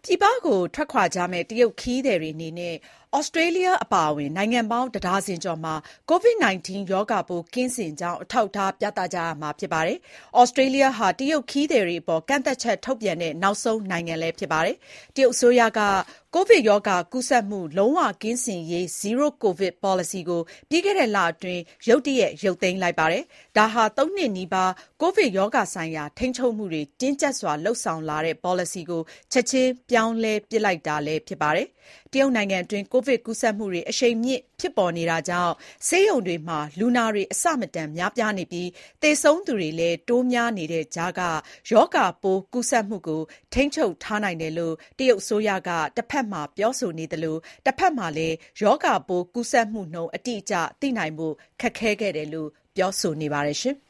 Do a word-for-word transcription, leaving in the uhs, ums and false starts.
ပြည်ပကိုထွက်ခွာကြမယ့်တရုတ်ခရီးသည်တွေအနေနဲ့ဩစတြေးလျအပါအဝင်နိုင်ငံပေါင်းတဒါဇင်ကျော်မှာ ကိုဗစ် ၁၉ ရောဂါပိုးကင်းစင်ကြောင်းအထောက်အထားပြသကြရမှာဖြစ်ပါတယ်။ ဩစတြေးလျဟာတရုတ်ခရီးသည်တွေအပေါ်ကန့်သတ်ချက်ထုတ်ပြန်တဲ့နောက်ဆုံးနိုင်ငံလည်းဖြစ်ပါတယ်။ တရုတ်အစိုးရကကိုဗစ်ရောဂါကူးစက်မှုလုံးဝကင်းစင်ရေး Zero COVID Policy ကိုပြီးခဲ့တဲ့လအတွင်းရုတ်တရက်ရုတ်သိမ်းလိုက်ပါတယ်။ ဒါဟာ သုံးနှစ်နီးပါးကိုဗစ်ရောဂါဆိုင်ရာထိန်းချုပ်မှုတွေတင်းကျပ်စွာလုပ်ဆောင်လာတဲ့ပေါ်လစီကိုချက်ချင်းပြောင်းလဲပစ်လိုက်တာလည်းဖြစ်ပါတယ်။ တရုတ်နိုင်ငံအတွင်းကိုဗစ်ကူးစက်မှုတွေအရှိန်မြင့်ဖြစ်ပေါ်နေတာကြောင့်ဆေးရုံတွေမှာလူနာတွေအဆမတန်များပြားနေပြီးသေဆုံးသူတွေလည်းတိုးများနေတဲ့ကြားကရောဂါပိုးကူးစက်မှုကိုထိန်းချုပ်ထားနိုင်တယ်လို့တရုတ်အစိုးရကတဖက်မှာပြောဆိုနေသလိုတဖက်မှာလည်းရောဂါပိုးကူးစက်မှုနှုန်းအတိအကျသိနိုင်ဖို့ခက်ခဲခဲ့တယ်လို့ပြောဆိုနေပါတယ်။